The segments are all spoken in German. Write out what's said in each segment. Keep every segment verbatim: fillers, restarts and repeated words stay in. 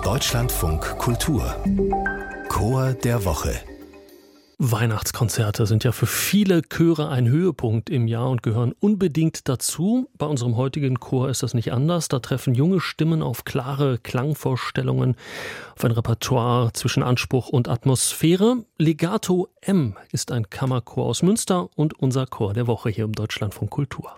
Deutschlandfunk Kultur Chor der Woche. Weihnachtskonzerte sind ja für viele Chöre ein Höhepunkt im Jahr und gehören unbedingt dazu. Bei unserem heutigen Chor ist das nicht anders. Da treffen junge Stimmen auf klare Klangvorstellungen, auf ein Repertoire zwischen Anspruch und Atmosphäre. Legato M ist ein Kammerchor aus Münster und unser Chor der Woche hier im Deutschlandfunk Kultur.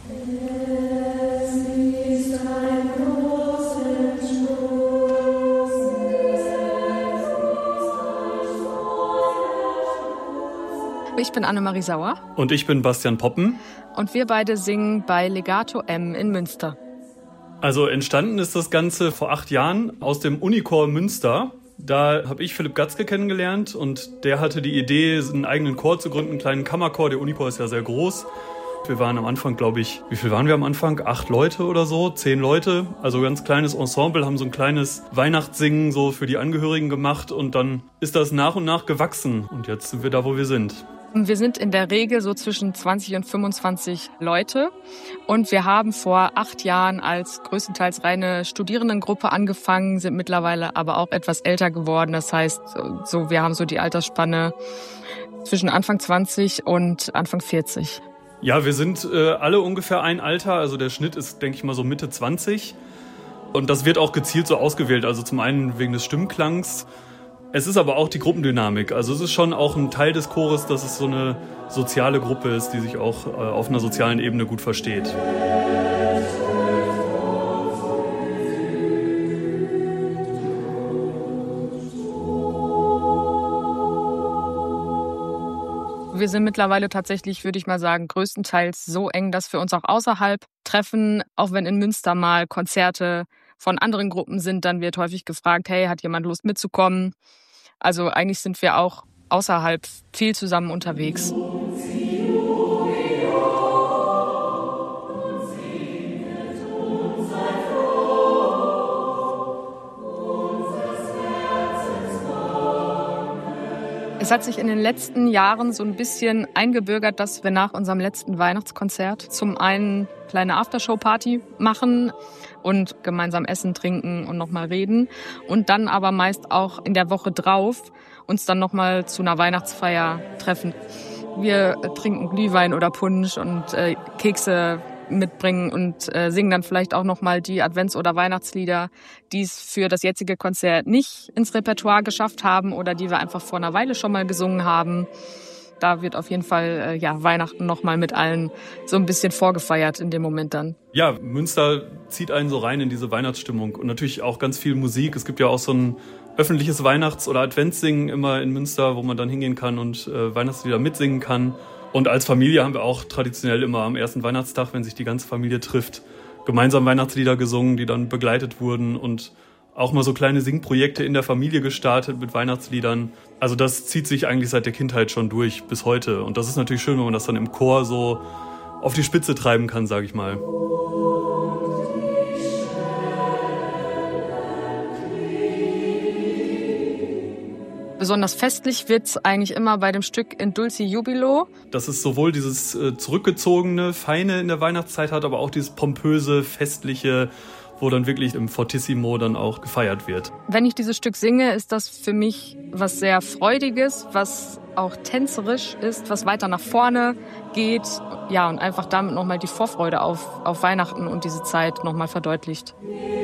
Ich bin Annemarie Sauer. Und ich bin Bastian Poppen. Und wir beide singen bei Legato M in Münster. Also entstanden ist das Ganze vor acht Jahren aus dem Unichor Münster. Da habe ich Philipp Gatzke kennengelernt und der hatte die Idee, einen eigenen Chor zu gründen, einen kleinen Kammerchor. Der Unichor ist ja sehr groß. Wir waren am Anfang, glaube ich, wie viel waren wir am Anfang? Acht Leute oder so, zehn Leute. Also ganz kleines Ensemble, haben so ein kleines Weihnachtssingen so für die Angehörigen gemacht und dann ist das nach und nach gewachsen. Und jetzt sind wir da, wo wir sind. Wir sind in der Regel so zwischen zwanzig und fünfundzwanzig Leute und wir haben vor acht Jahren als größtenteils reine Studierendengruppe angefangen, sind mittlerweile aber auch etwas älter geworden. Das heißt, so wir haben so die Altersspanne zwischen Anfang zwanzig und Anfang vierzig. Ja, wir sind äh, alle ungefähr ein Alter, also der Schnitt ist, denke ich mal, so Mitte zwanzig und das wird auch gezielt so ausgewählt, also zum einen wegen des Stimmklangs. Es ist aber auch die Gruppendynamik. Also es ist schon auch ein Teil des Chores, dass es so eine soziale Gruppe ist, die sich auch äh, auf einer sozialen Ebene gut versteht. Wir sind mittlerweile tatsächlich, würde ich mal sagen, größtenteils so eng, dass wir uns auch außerhalb treffen. Auch wenn in Münster mal Konzerte von anderen Gruppen sind, dann wird häufig gefragt, hey, hat jemand Lust mitzukommen? Also eigentlich sind wir auch außerhalb viel zusammen unterwegs. Es hat sich in den letzten Jahren so ein bisschen eingebürgert, dass wir nach unserem letzten Weihnachtskonzert zum einen kleine Aftershow-Party machen und gemeinsam essen, trinken und nochmal reden. Und dann aber meist auch in der Woche drauf uns dann nochmal zu einer Weihnachtsfeier treffen. Wir trinken Glühwein oder Punsch und äh, Kekse mitbringen und äh, singen dann vielleicht auch nochmal die Advents- oder Weihnachtslieder, die es für das jetzige Konzert nicht ins Repertoire geschafft haben oder die wir einfach vor einer Weile schon mal gesungen haben. Da wird auf jeden Fall äh, ja, Weihnachten nochmal mit allen so ein bisschen vorgefeiert in dem Moment dann. Ja, Münster zieht einen so rein in diese Weihnachtsstimmung und natürlich auch ganz viel Musik. Es gibt ja auch so ein öffentliches Weihnachts- oder Adventssingen immer in Münster, wo man dann hingehen kann und äh, Weihnachtslieder mitsingen kann. Und als Familie haben wir auch traditionell immer am ersten Weihnachtstag, wenn sich die ganze Familie trifft, gemeinsam Weihnachtslieder gesungen, die dann begleitet wurden und auch mal so kleine Singprojekte in der Familie gestartet mit Weihnachtsliedern. Also das zieht sich eigentlich seit der Kindheit schon durch bis heute. Und das ist natürlich schön, wenn man das dann im Chor so auf die Spitze treiben kann, sage ich mal. Besonders festlich wird's eigentlich immer bei dem Stück In Dulci Jubilo. Dass es sowohl dieses äh, zurückgezogene, feine in der Weihnachtszeit hat, aber auch dieses pompöse, festliche, wo dann wirklich im Fortissimo dann auch gefeiert wird. Wenn ich dieses Stück singe, ist das für mich was sehr Freudiges, was auch tänzerisch ist, was weiter nach vorne geht. Ja, und einfach damit nochmal die Vorfreude auf, auf Weihnachten und diese Zeit nochmal verdeutlicht.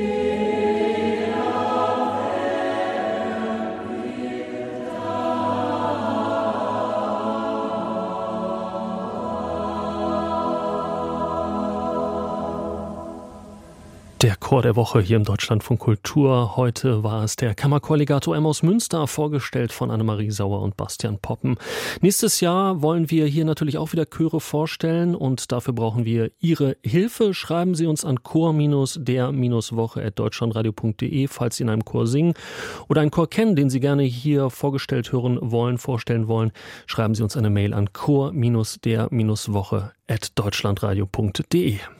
Der Chor der Woche hier im Deutschlandfunk Kultur. Heute war es der Kammerchor Legato M aus Münster, vorgestellt von Annemarie Sauer und Bastian Poppen. Nächstes Jahr wollen wir hier natürlich auch wieder Chöre vorstellen und dafür brauchen wir Ihre Hilfe. Schreiben Sie uns an chor der woche at deutschlandradio punkt de, falls Sie in einem Chor singen oder einen Chor kennen, den Sie gerne hier vorgestellt hören wollen, vorstellen wollen. Schreiben Sie uns eine Mail an chor der woche at deutschlandradio punkt de.